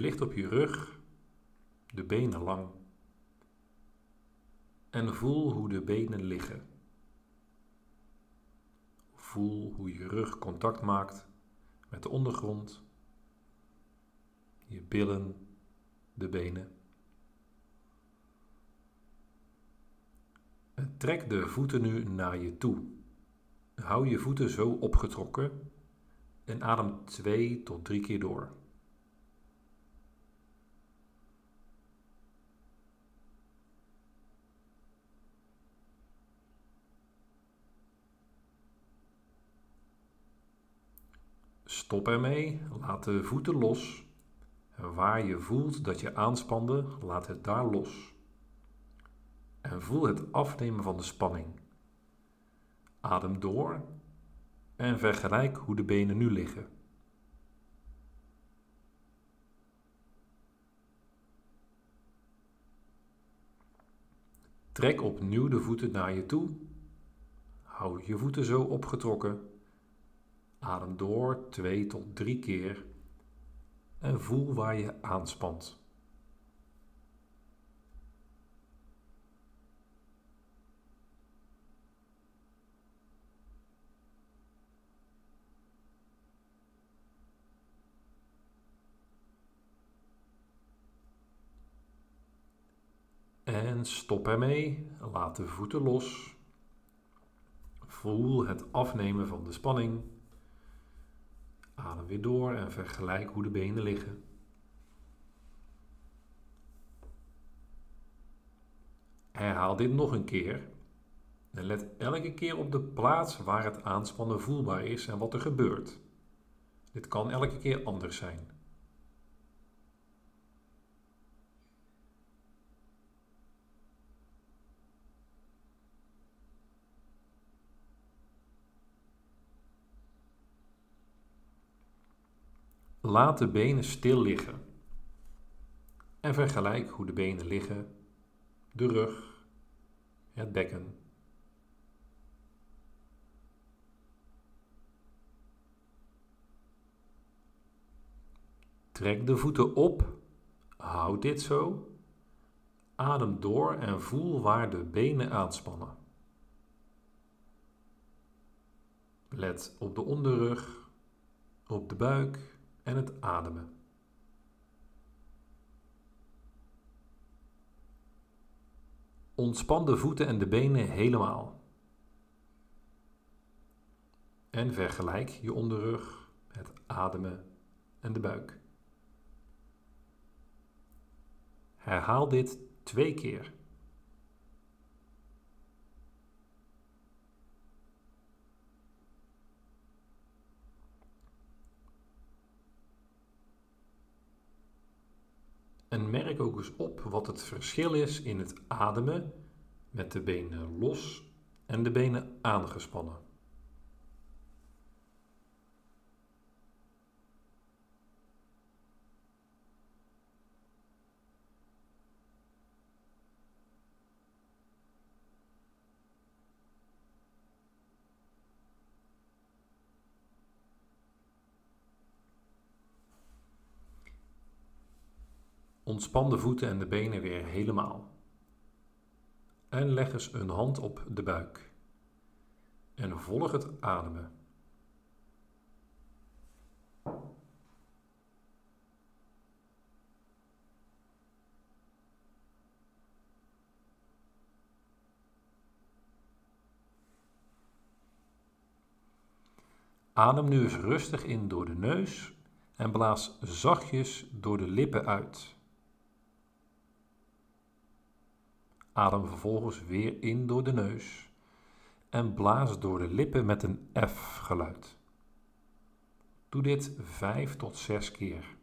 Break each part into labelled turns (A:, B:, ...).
A: ligt op je rug, de benen lang. En voel hoe de benen liggen. Voel hoe je rug contact maakt met de ondergrond, je billen, de benen. En trek de voeten nu naar je toe. Hou je voeten zo opgetrokken en adem 2 tot 3 keer door. Stop ermee, laat de voeten los. En waar je voelt dat je aanspande, laat het daar los. En voel het afnemen van de spanning. Adem door en vergelijk hoe de benen nu liggen. Trek opnieuw de voeten naar je toe. Hou je voeten zo opgetrokken. Adem door 2 tot 3 keer en voel waar je aanspant. En stop ermee, laat de voeten los. Voel het afnemen van de spanning. Adem weer door en vergelijk hoe de benen liggen. Herhaal dit nog een keer. En let elke keer op de plaats waar het aanspannen voelbaar is en wat er gebeurt. Dit kan elke keer anders zijn. Laat de benen stil liggen. En vergelijk hoe de benen liggen, de rug, het bekken. Trek de voeten op, houd dit zo. Adem door en voel waar de benen aanspannen. Let op de onderrug, op de buik en het ademen. Ontspan de voeten en de benen helemaal. En vergelijk je onderrug, het ademen en de buik. Herhaal dit 2 keer. En merk ook eens op wat het verschil is in het ademen met de benen los en de benen aangespannen. Ontspan de voeten en de benen weer helemaal. En leg eens een hand op de buik. En volg het ademen. Adem nu eens rustig in door de neus en blaas zachtjes door de lippen uit. Adem vervolgens weer in door de neus en blaas door de lippen met een F-geluid. Doe dit 5 tot 6 keer.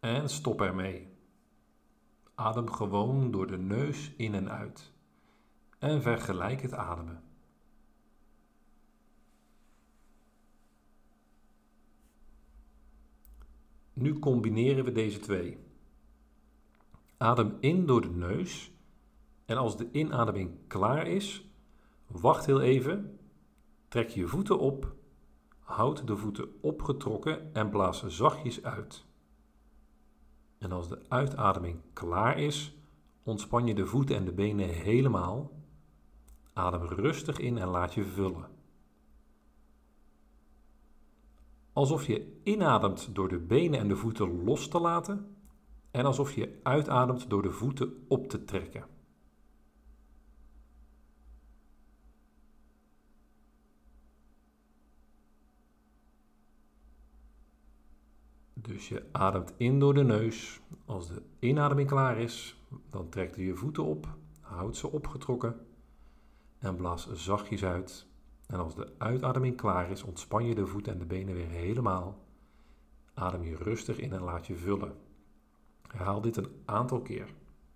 A: En stop ermee. Adem gewoon door de neus in en uit. En vergelijk het ademen. Nu combineren we deze twee. Adem in door de neus en als de inademing klaar is, wacht heel even, trek je voeten op, houd de voeten opgetrokken en blaas zachtjes uit. En als de uitademing klaar is, ontspan je de voeten en de benen helemaal. Adem rustig in en laat je vullen. Alsof je inademt door de benen en de voeten los te laten en alsof je uitademt door de voeten op te trekken. Dus je ademt in door de neus. Als de inademing klaar is, dan trek je je voeten op, houd ze opgetrokken en blaas zachtjes uit. En als de uitademing klaar is, ontspan je de voeten en de benen weer helemaal. Adem je rustig in en laat je vullen. Herhaal dit een aantal keer.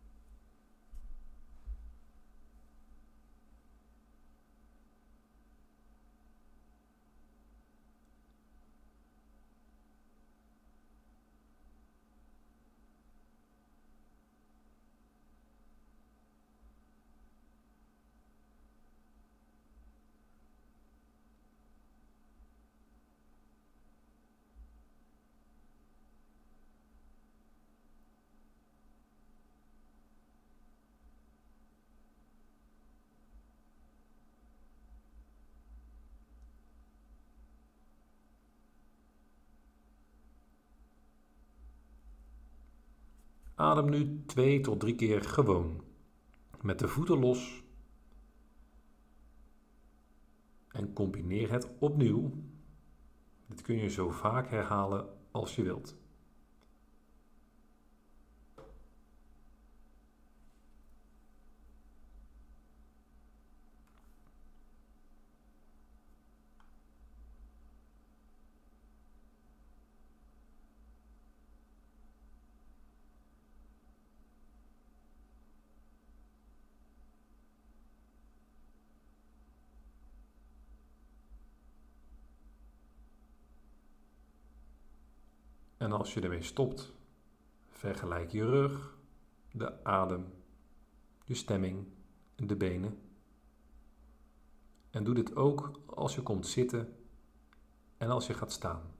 A: Adem nu 2 tot 3 keer gewoon. Met de voeten los. En combineer het opnieuw. Dit kun je zo vaak herhalen als je wilt. En als je ermee stopt, vergelijk je rug, de adem, je stemming, de benen. En doe dit ook als je komt zitten en als je gaat staan.